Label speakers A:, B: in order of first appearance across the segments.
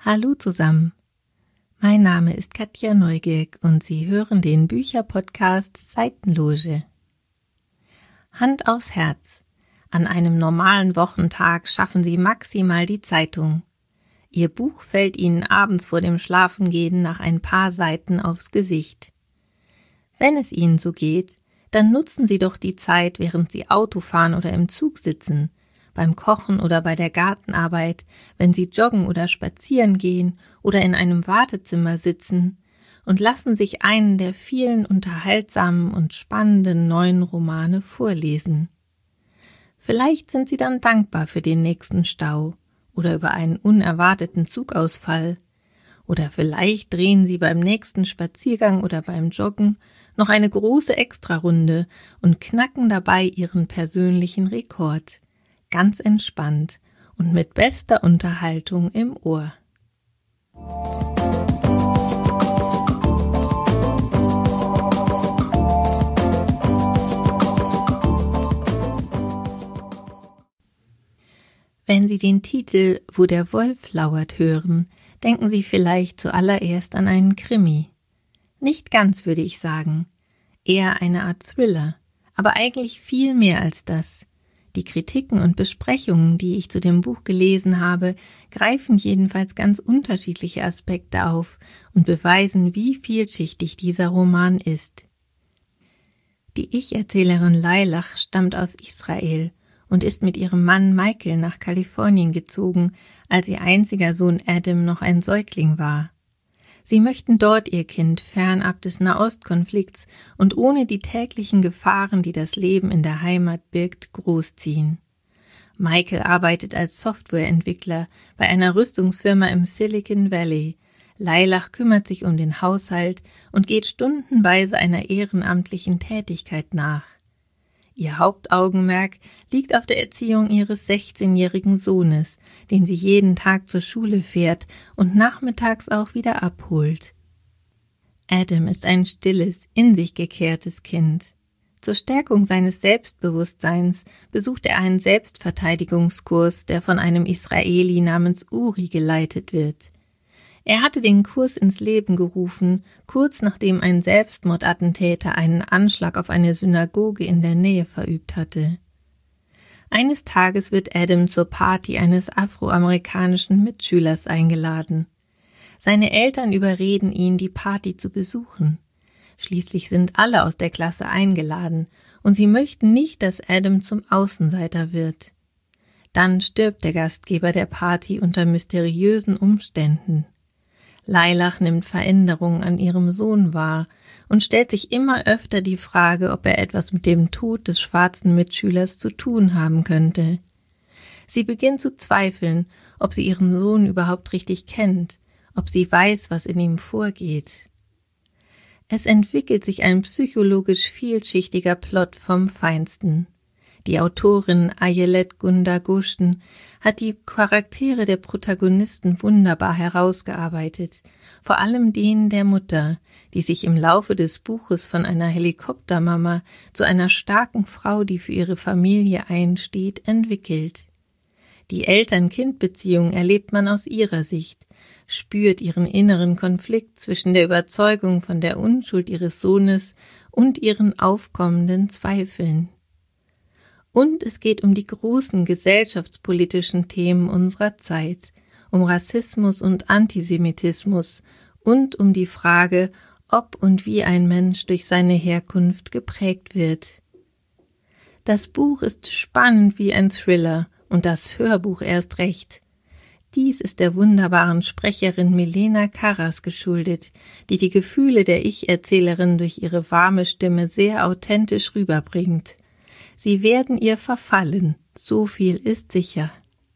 A: Hallo zusammen, mein Name ist Katja Neugierk und Sie hören den Bücherpodcast Seitenloge. Hand aufs Herz, an einem normalen Wochentag schaffen Sie maximal die Zeitung. Ihr Buch fällt Ihnen abends vor dem Schlafengehen nach ein paar Seiten aufs Gesicht. Wenn es Ihnen so geht, dann nutzen Sie doch die Zeit, während Sie Auto fahren oder im Zug sitzen, beim Kochen oder bei der Gartenarbeit, wenn Sie joggen oder spazieren gehen oder in einem Wartezimmer sitzen und lassen sich einen der vielen unterhaltsamen und spannenden neuen Romane vorlesen. Vielleicht sind Sie dann dankbar für den nächsten Stau oder über einen unerwarteten Zugausfall. Oder vielleicht drehen Sie beim nächsten Spaziergang oder beim Joggen noch eine große Extrarunde und knacken dabei Ihren persönlichen Rekord. Ganz entspannt und mit bester Unterhaltung im Ohr. Wenn Sie den Titel »Wo der Wolf lauert« hören, denken Sie vielleicht zuallererst an einen Krimi. Nicht ganz, würde ich sagen. Eher eine Art Thriller, aber eigentlich viel mehr als das. Die Kritiken und Besprechungen, die ich zu dem Buch gelesen habe, greifen jedenfalls ganz unterschiedliche Aspekte auf und beweisen, wie vielschichtig dieser Roman ist. Die Ich-Erzählerin Lailach stammt aus Israel und ist mit ihrem Mann Michael nach Kalifornien gezogen, als ihr einziger Sohn Adam noch ein Säugling war. Sie möchten dort ihr Kind fernab des Nahostkonflikts und ohne die täglichen Gefahren, die das Leben in der Heimat birgt, großziehen. Michael arbeitet als Softwareentwickler bei einer Rüstungsfirma im Silicon Valley. Lailach kümmert sich um den Haushalt und geht stundenweise einer ehrenamtlichen Tätigkeit nach. Ihr Hauptaugenmerk liegt auf der Erziehung ihres 16-jährigen Sohnes, den sie jeden Tag zur Schule fährt und nachmittags auch wieder abholt. Adam ist ein stilles, in sich gekehrtes Kind. Zur Stärkung seines Selbstbewusstseins besucht er einen Selbstverteidigungskurs, der von einem Israeli namens Uri geleitet wird. Er hatte den Kurs ins Leben gerufen, kurz nachdem ein Selbstmordattentäter einen Anschlag auf eine Synagoge in der Nähe verübt hatte. Eines Tages wird Adam zur Party eines afroamerikanischen Mitschülers eingeladen. Seine Eltern überreden ihn, die Party zu besuchen. Schließlich sind alle aus der Klasse eingeladen und sie möchten nicht, dass Adam zum Außenseiter wird. Dann stirbt der Gastgeber der Party unter mysteriösen Umständen. Lailach nimmt Veränderungen an ihrem Sohn wahr und stellt sich immer öfter die Frage, ob er etwas mit dem Tod des schwarzen Mitschülers zu tun haben könnte. Sie beginnt zu zweifeln, ob sie ihren Sohn überhaupt richtig kennt, ob sie weiß, was in ihm vorgeht. Es entwickelt sich ein psychologisch vielschichtiger Plot vom Feinsten. Die Autorin Ayelet Gunda-Goshen hat die Charaktere der Protagonisten wunderbar herausgearbeitet, vor allem den der Mutter, die sich im Laufe des Buches von einer Helikoptermama zu einer starken Frau, die für ihre Familie einsteht, entwickelt. Die Eltern-Kind-Beziehung erlebt man aus ihrer Sicht, spürt ihren inneren Konflikt zwischen der Überzeugung von der Unschuld ihres Sohnes und ihren aufkommenden Zweifeln. Und es geht um die großen gesellschaftspolitischen Themen unserer Zeit, um Rassismus und Antisemitismus und um die Frage, ob und wie ein Mensch durch seine Herkunft geprägt wird. Das Buch ist spannend wie ein Thriller und das Hörbuch erst recht. Dies ist der wunderbaren Sprecherin Milena Karas geschuldet, die die Gefühle der Ich-Erzählerin durch ihre warme Stimme sehr authentisch rüberbringt. Sie werden ihr verfallen, so viel ist sicher.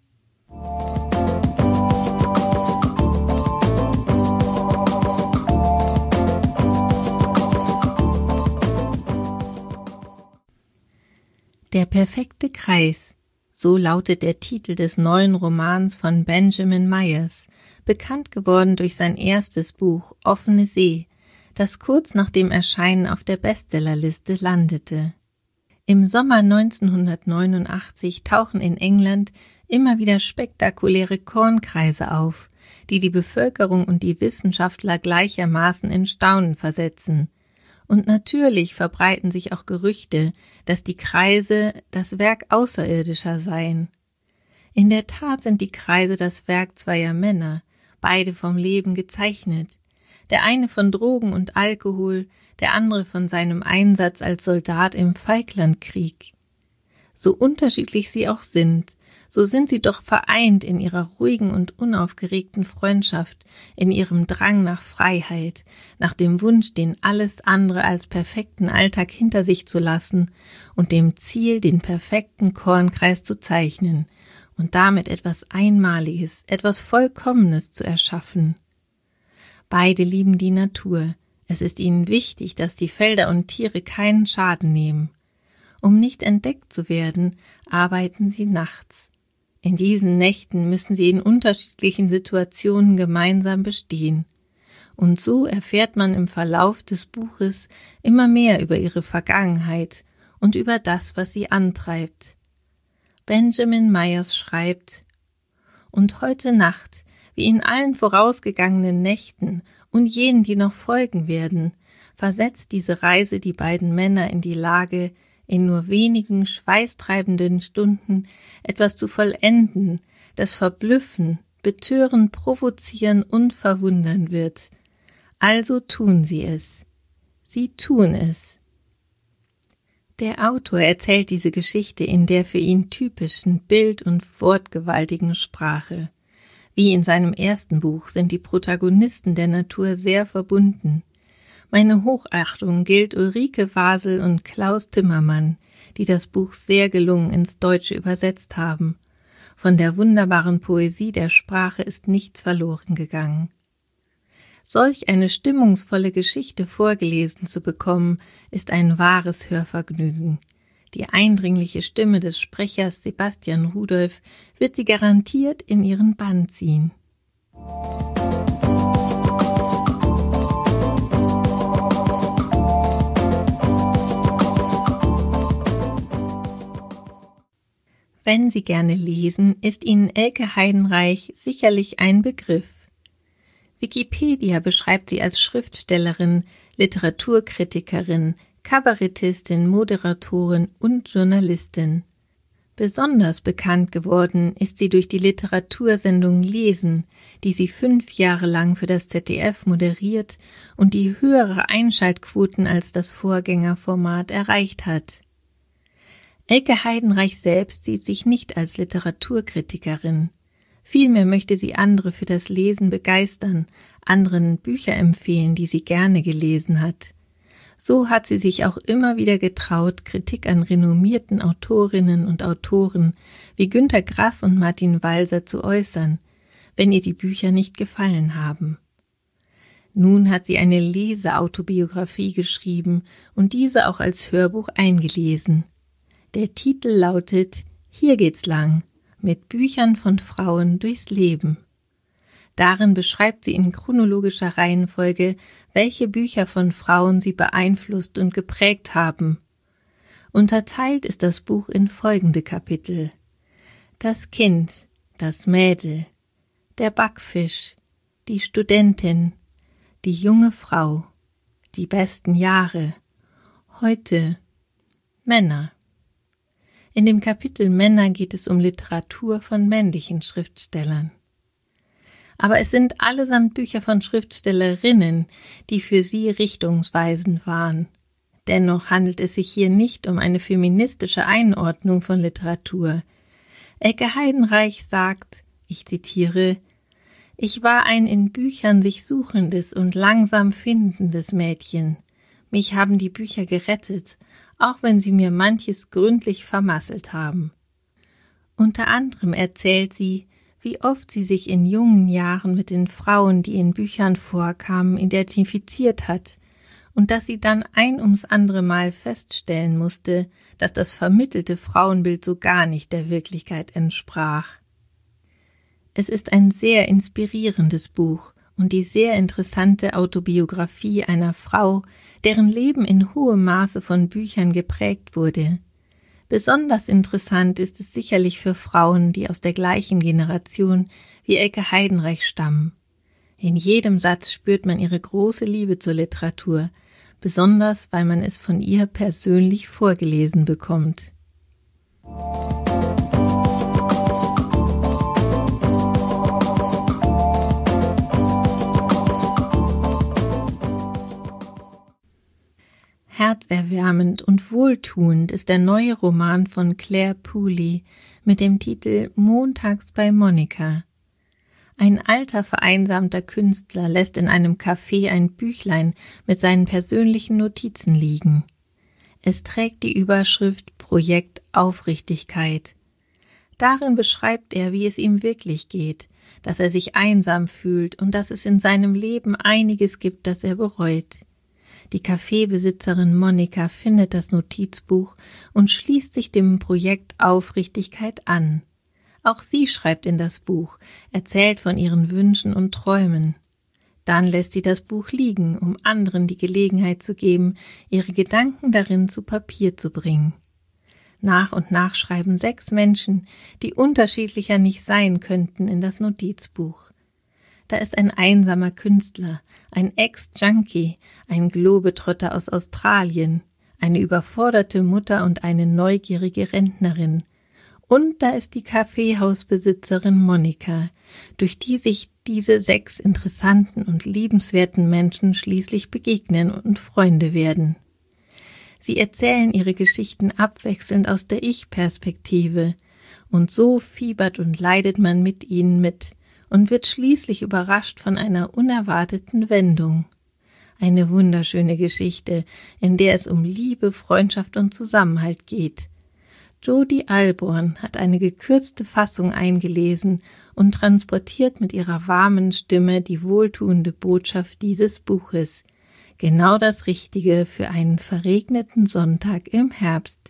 A: Der perfekte Kreis, so lautet der Titel des neuen Romans von Benjamin Myers, bekannt geworden durch sein erstes Buch Offene See, das kurz nach dem Erscheinen auf der Bestsellerliste landete. Im Sommer 1989 tauchen in England immer wieder spektakuläre Kornkreise auf, die die Bevölkerung und die Wissenschaftler gleichermaßen in Staunen versetzen. Und natürlich verbreiten sich auch Gerüchte, dass die Kreise das Werk Außerirdischer seien. In der Tat sind die Kreise das Werk zweier Männer, beide vom Leben gezeichnet. Der eine von Drogen und Alkohol, der andere von seinem Einsatz als Soldat im Falklandkrieg. So unterschiedlich sie auch sind, so sind sie doch vereint in ihrer ruhigen und unaufgeregten Freundschaft, in ihrem Drang nach Freiheit, nach dem Wunsch, den alles andere als perfekten Alltag hinter sich zu lassen und dem Ziel, den perfekten Kornkreis zu zeichnen und damit etwas Einmaliges, etwas Vollkommenes zu erschaffen. Beide lieben die Natur. Es ist ihnen wichtig, dass die Felder und Tiere keinen Schaden nehmen. Um nicht entdeckt zu werden, arbeiten sie nachts. In diesen Nächten müssen sie in unterschiedlichen Situationen gemeinsam bestehen. Und so erfährt man im Verlauf des Buches immer mehr über ihre Vergangenheit und über das, was sie antreibt. Benjamin Myers schreibt: Und heute Nacht, wie in allen vorausgegangenen Nächten und jenen, die noch folgen werden, versetzt diese Reise die beiden Männer in die Lage, in nur wenigen schweißtreibenden Stunden etwas zu vollenden, das verblüffen, betören, provozieren und verwundern wird. Also tun sie es. Sie tun es. Der Autor erzählt diese Geschichte in der für ihn typischen bild- und wortgewaltigen Sprache. Wie in seinem ersten Buch sind die Protagonisten der Natur sehr verbunden. Meine Hochachtung gilt Ulrike Wasel und Klaus Timmermann, die das Buch sehr gelungen ins Deutsche übersetzt haben. Von der wunderbaren Poesie der Sprache ist nichts verloren gegangen. Solch eine stimmungsvolle Geschichte vorgelesen zu bekommen, ist ein wahres Hörvergnügen. Die eindringliche Stimme des Sprechers Sebastian Rudolph wird sie garantiert in ihren Bann ziehen. Wenn Sie gerne lesen, ist Ihnen Elke Heidenreich sicherlich ein Begriff. Wikipedia beschreibt sie als Schriftstellerin, Literaturkritikerin, Kabarettistin, Moderatorin und Journalistin. Besonders bekannt geworden ist sie durch die Literatursendung Lesen, die sie 5 Jahre lang für das ZDF moderiert und die höhere Einschaltquoten als das Vorgängerformat erreicht hat. Elke Heidenreich selbst sieht sich nicht als Literaturkritikerin. Vielmehr möchte sie andere für das Lesen begeistern, anderen Bücher empfehlen, die sie gerne gelesen hat. So hat sie sich auch immer wieder getraut, Kritik an renommierten Autorinnen und Autoren wie Günter Grass und Martin Walser zu äußern, wenn ihr die Bücher nicht gefallen haben. Nun hat sie eine Leseautobiografie geschrieben und diese auch als Hörbuch eingelesen. Der Titel lautet »Hier geht's lang« mit Büchern von Frauen durchs Leben. Darin beschreibt sie in chronologischer Reihenfolge, welche Bücher von Frauen sie beeinflusst und geprägt haben. Unterteilt ist das Buch in folgende Kapitel: Das Kind, das Mädel, der Backfisch, die Studentin, die junge Frau, die besten Jahre, heute, Männer. In dem Kapitel Männer geht es um Literatur von männlichen Schriftstellern. Aber es sind allesamt Bücher von Schriftstellerinnen, die für sie richtungsweisend waren. Dennoch handelt es sich hier nicht um eine feministische Einordnung von Literatur. Elke Heidenreich sagt, ich zitiere: Ich war ein in Büchern sich suchendes und langsam findendes Mädchen. Mich haben die Bücher gerettet, auch wenn sie mir manches gründlich vermasselt haben. Unter anderem erzählt sie, wie oft sie sich in jungen Jahren mit den Frauen, die in Büchern vorkamen, identifiziert hat und dass sie dann ein ums andere Mal feststellen musste, dass das vermittelte Frauenbild so gar nicht der Wirklichkeit entsprach. Es ist ein sehr inspirierendes Buch und die sehr interessante Autobiografie einer Frau, deren Leben in hohem Maße von Büchern geprägt wurde. Besonders interessant ist es sicherlich für Frauen, die aus der gleichen Generation wie Elke Heidenreich stammen. In jedem Satz spürt man ihre große Liebe zur Literatur, besonders weil man es von ihr persönlich vorgelesen bekommt. Herzerwärmend und wohltuend ist der neue Roman von Claire Pooley mit dem Titel Montags bei Monika. Ein alter, vereinsamter Künstler lässt in einem Café ein Büchlein mit seinen persönlichen Notizen liegen. Es trägt die Überschrift Projekt Aufrichtigkeit. Darin beschreibt er, wie es ihm wirklich geht, dass er sich einsam fühlt und dass es in seinem Leben einiges gibt, das er bereut. Die Kaffeebesitzerin Monika findet das Notizbuch und schließt sich dem Projekt Aufrichtigkeit an. Auch sie schreibt in das Buch, erzählt von ihren Wünschen und Träumen. Dann lässt sie das Buch liegen, um anderen die Gelegenheit zu geben, ihre Gedanken darin zu Papier zu bringen. Nach und nach schreiben 6 Menschen, die unterschiedlicher nicht sein könnten, in das Notizbuch. Da ist ein einsamer Künstler, ein Ex-Junkie, ein Globetrotter aus Australien, eine überforderte Mutter und eine neugierige Rentnerin. Und da ist die Kaffeehausbesitzerin Monika, durch die sich diese 6 interessanten und liebenswerten Menschen schließlich begegnen und Freunde werden. Sie erzählen ihre Geschichten abwechselnd aus der Ich-Perspektive, und so fiebert und leidet man mit ihnen mit und wird schließlich überrascht von einer unerwarteten Wendung. Eine wunderschöne Geschichte, in der es um Liebe, Freundschaft und Zusammenhalt geht. Jodi Alborn hat eine gekürzte Fassung eingelesen und transportiert mit ihrer warmen Stimme die wohltuende Botschaft dieses Buches. Genau das Richtige für einen verregneten Sonntag im Herbst.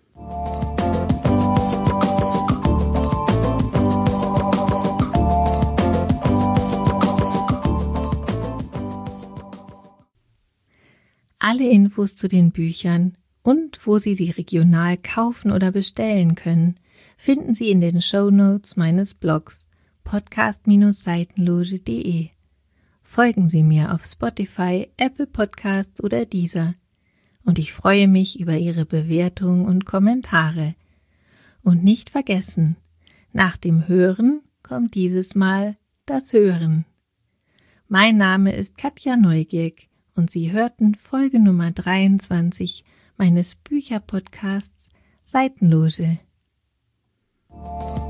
A: Alle Infos zu den Büchern und wo Sie sie regional kaufen oder bestellen können, finden Sie in den Shownotes meines Blogs podcast-seitenloge.de. Folgen Sie mir auf Spotify, Apple Podcasts oder Deezer. Und ich freue mich über Ihre Bewertungen und Kommentare. Und nicht vergessen, nach dem Hören kommt dieses Mal das Hören. Mein Name ist Katja Neugierk und Sie hörten Folge Nummer 23 meines Bücherpodcasts Seitenloge.